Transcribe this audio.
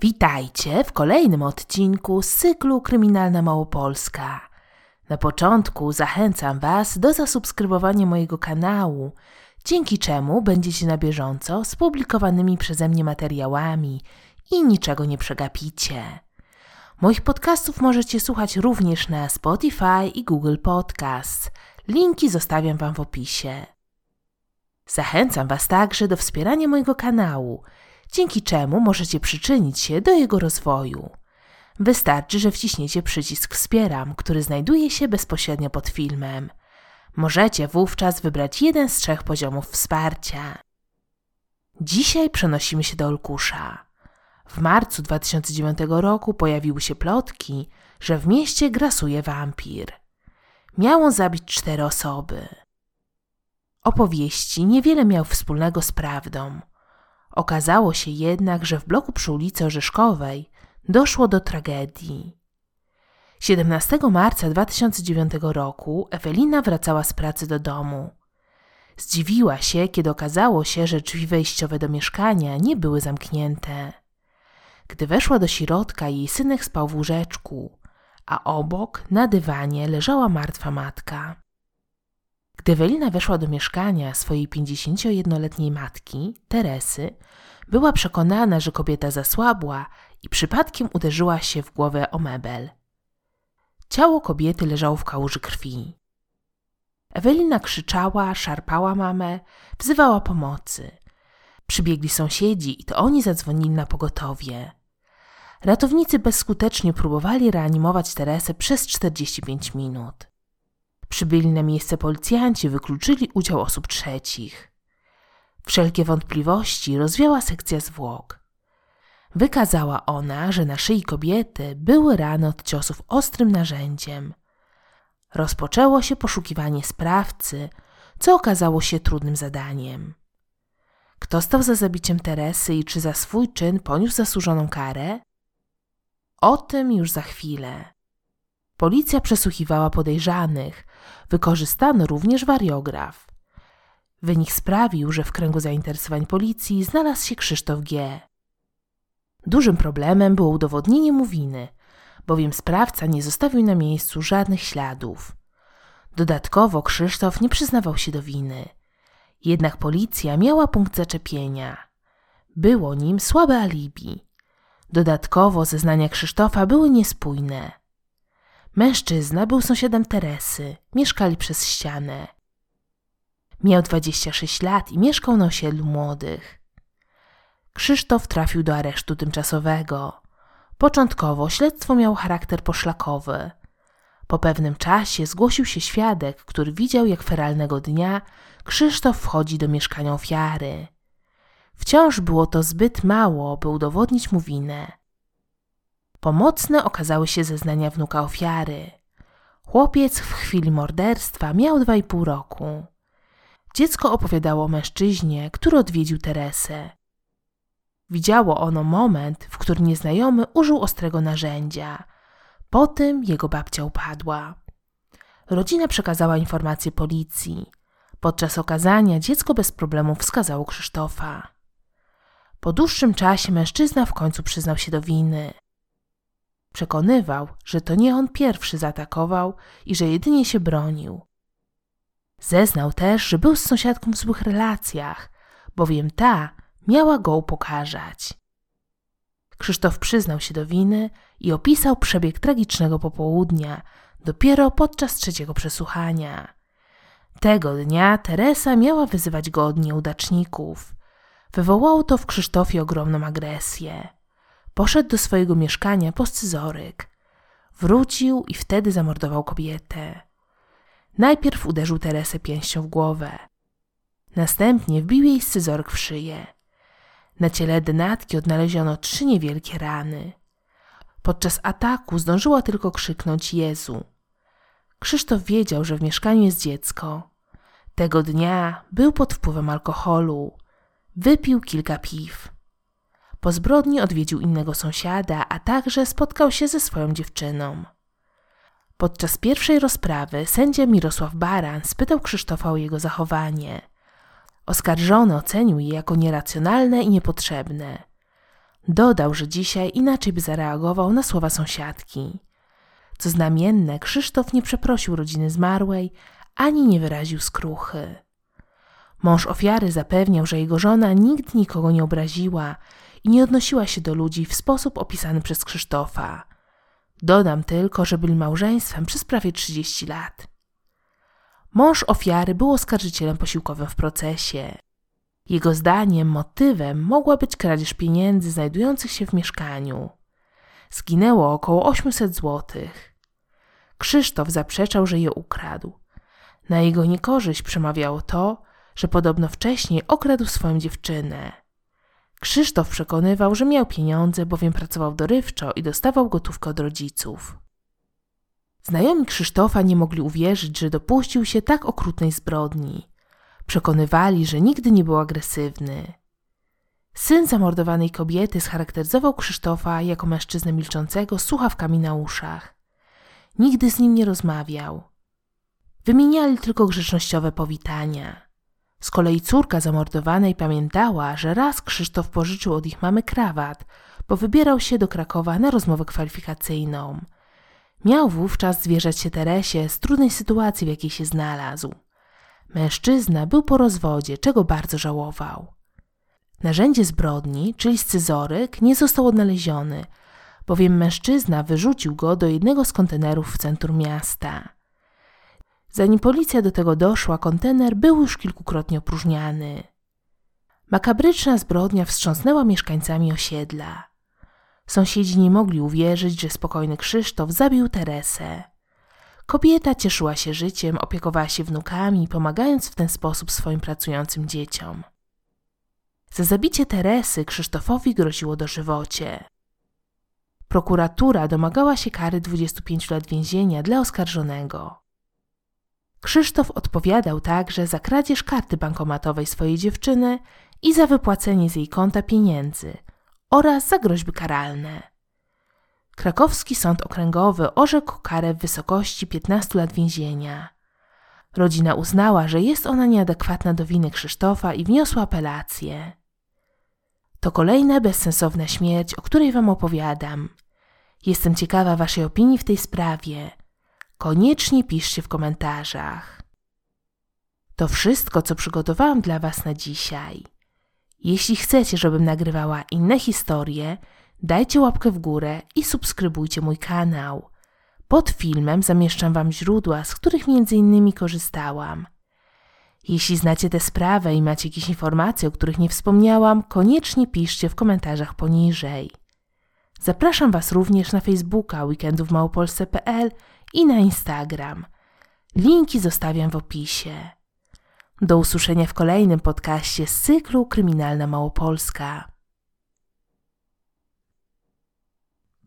Witajcie w kolejnym odcinku z cyklu Kryminalna Małopolska. Na początku zachęcam Was do zasubskrybowania mojego kanału, dzięki czemu będziecie na bieżąco z publikowanymi przeze mnie materiałami i niczego nie przegapicie. Moich podcastów możecie słuchać również na Spotify i Google Podcasts. Linki zostawiam Wam w opisie. Zachęcam Was także do wspierania mojego kanału, dzięki czemu możecie przyczynić się do jego rozwoju. Wystarczy, że wciśniecie przycisk Wspieram, który znajduje się bezpośrednio pod filmem. Możecie wówczas wybrać jeden z 3 poziomów wsparcia. Dzisiaj przenosimy się do Olkusza. W marcu 2009 roku pojawiły się plotki, że w mieście grasuje wampir. Miał on zabić 4 osoby. Opowieści niewiele miały wspólnego z prawdą. Okazało się jednak, że w bloku przy ulicy Orzeszkowej doszło do tragedii. 17 marca 2009 roku Ewelina wracała z pracy do domu. Zdziwiła się, kiedy okazało się, że drzwi wejściowe do mieszkania nie były zamknięte. Gdy weszła do środka, jej synek spał w łóżeczku, a obok, na dywanie, leżała martwa matka. Gdy Ewelina weszła do mieszkania swojej 51-letniej matki, Teresy, była przekonana, że kobieta zasłabła i przypadkiem uderzyła się w głowę o mebel. Ciało kobiety leżało w kałuży krwi. Ewelina krzyczała, szarpała mamę, wzywała pomocy. Przybiegli sąsiedzi i to oni zadzwonili na pogotowie. Ratownicy bezskutecznie próbowali reanimować Teresę przez 45 minut. Przybyli na miejsce policjanci wykluczyli udział osób trzecich. Wszelkie wątpliwości rozwiała sekcja zwłok. Wykazała ona, że na szyi kobiety były rany od ciosów ostrym narzędziem. Rozpoczęło się poszukiwanie sprawcy, co okazało się trudnym zadaniem. Kto stał za zabiciem Teresy i czy za swój czyn poniósł zasłużoną karę? O tym już za chwilę. Policja przesłuchiwała podejrzanych, wykorzystano również wariograf. Wynik sprawił, że w kręgu zainteresowań policji znalazł się Krzysztof G. Dużym problemem było udowodnienie mu winy, bowiem sprawca nie zostawił na miejscu żadnych śladów. Dodatkowo Krzysztof nie przyznawał się do winy. Jednak policja miała punkt zaczepienia. Było nim słabe alibi. Dodatkowo zeznania Krzysztofa były niespójne. Mężczyzna był sąsiadem Teresy, mieszkali przez ścianę. Miał 26 lat i mieszkał na osiedlu młodych. Krzysztof trafił do aresztu tymczasowego. Początkowo śledztwo miało charakter poszlakowy. Po pewnym czasie zgłosił się świadek, który widział, jak feralnego dnia Krzysztof wchodzi do mieszkania ofiary. Wciąż było to zbyt mało, by udowodnić mu winę. Pomocne okazały się zeznania wnuka ofiary. Chłopiec w chwili morderstwa miał 2,5 roku. Dziecko opowiadało o mężczyźnie, który odwiedził Teresę. Widziało ono moment, w którym nieznajomy użył ostrego narzędzia. Po tym jego babcia upadła. Rodzina przekazała informację policji. Podczas okazania dziecko bez problemu wskazało Krzysztofa. Po dłuższym czasie mężczyzna w końcu przyznał się do winy. Przekonywał, że to nie on pierwszy zaatakował i że jedynie się bronił. Zeznał też, że był z sąsiadką w złych relacjach, bowiem ta miała go upokarzać. Krzysztof przyznał się do winy i opisał przebieg tragicznego popołudnia dopiero podczas 3. przesłuchania. Tego dnia Teresa miała wyzywać go od nieudaczników. Wywołało to w Krzysztofie ogromną agresję. Poszedł do swojego mieszkania po scyzoryk. Wrócił i wtedy zamordował kobietę. Najpierw uderzył Teresę pięścią w głowę. Następnie wbił jej scyzoryk w szyję. Na ciele denatki odnaleziono 3 niewielkie rany. Podczas ataku zdążyła tylko krzyknąć Jezu. Krzysztof wiedział, że w mieszkaniu jest dziecko. Tego dnia był pod wpływem alkoholu. Wypił kilka piw. Po zbrodni odwiedził innego sąsiada, a także spotkał się ze swoją dziewczyną. Podczas pierwszej rozprawy sędzia Mirosław Baran spytał Krzysztofa o jego zachowanie. Oskarżony ocenił je jako nieracjonalne i niepotrzebne. Dodał, że dzisiaj inaczej by zareagował na słowa sąsiadki. Co znamienne, Krzysztof nie przeprosił rodziny zmarłej, ani nie wyraził skruchy. Mąż ofiary zapewniał, że jego żona nigdy nikogo nie obraziła i nie odnosiła się do ludzi w sposób opisany przez Krzysztofa. Dodam tylko, że byli małżeństwem przez prawie 30 lat. Mąż ofiary był oskarżycielem posiłkowym w procesie. Jego zdaniem motywem mogła być kradzież pieniędzy znajdujących się w mieszkaniu. Zginęło około 800 złotych. Krzysztof zaprzeczał, że je ukradł. Na jego niekorzyść przemawiało to, że podobno wcześniej okradł swoją dziewczynę. Krzysztof przekonywał, że miał pieniądze, bowiem pracował dorywczo i dostawał gotówkę od rodziców. Znajomi Krzysztofa nie mogli uwierzyć, że dopuścił się tak okrutnej zbrodni. Przekonywali, że nigdy nie był agresywny. Syn zamordowanej kobiety scharakteryzował Krzysztofa jako mężczyznę milczącego z słuchawkami na uszach. Nigdy z nim nie rozmawiał. Wymieniali tylko grzecznościowe powitania. Z kolei córka zamordowanej pamiętała, że raz Krzysztof pożyczył od ich mamy krawat, bo wybierał się do Krakowa na rozmowę kwalifikacyjną. Miał wówczas zwierzać się Teresie z trudnej sytuacji, w jakiej się znalazł. Mężczyzna był po rozwodzie, czego bardzo żałował. Narzędzie zbrodni, czyli scyzoryk, nie został odnaleziony, bowiem mężczyzna wyrzucił go do jednego z kontenerów w centrum miasta. Zanim policja do tego doszła, kontener był już kilkukrotnie opróżniany. Makabryczna zbrodnia wstrząsnęła mieszkańcami osiedla. Sąsiedzi nie mogli uwierzyć, że spokojny Krzysztof zabił Teresę. Kobieta cieszyła się życiem, opiekowała się wnukami, pomagając w ten sposób swoim pracującym dzieciom. Za zabicie Teresy Krzysztofowi groziło dożywocie. Prokuratura domagała się kary 25 lat więzienia dla oskarżonego. Krzysztof odpowiadał także za kradzież karty bankomatowej swojej dziewczyny i za wypłacenie z jej konta pieniędzy oraz za groźby karalne. Krakowski Sąd Okręgowy orzekł karę w wysokości 15 lat więzienia. Rodzina uznała, że jest ona nieadekwatna do winy Krzysztofa i wniosła apelację. To kolejna bezsensowna śmierć, o której wam opowiadam. Jestem ciekawa waszej opinii w tej sprawie. Koniecznie piszcie w komentarzach. To wszystko, co przygotowałam dla was na dzisiaj. Jeśli chcecie, żebym nagrywała inne historie, dajcie łapkę w górę i subskrybujcie mój kanał. Pod filmem zamieszczam wam źródła, z których m.in. korzystałam. Jeśli znacie tę sprawę i macie jakieś informacje, o których nie wspomniałam, koniecznie piszcie w komentarzach poniżej. Zapraszam was również na Facebooka weekendówmałopolsce.pl i na Instagram. Linki zostawiam w opisie. Do usłyszenia w kolejnym podcaście z cyklu Kryminalna Małopolska.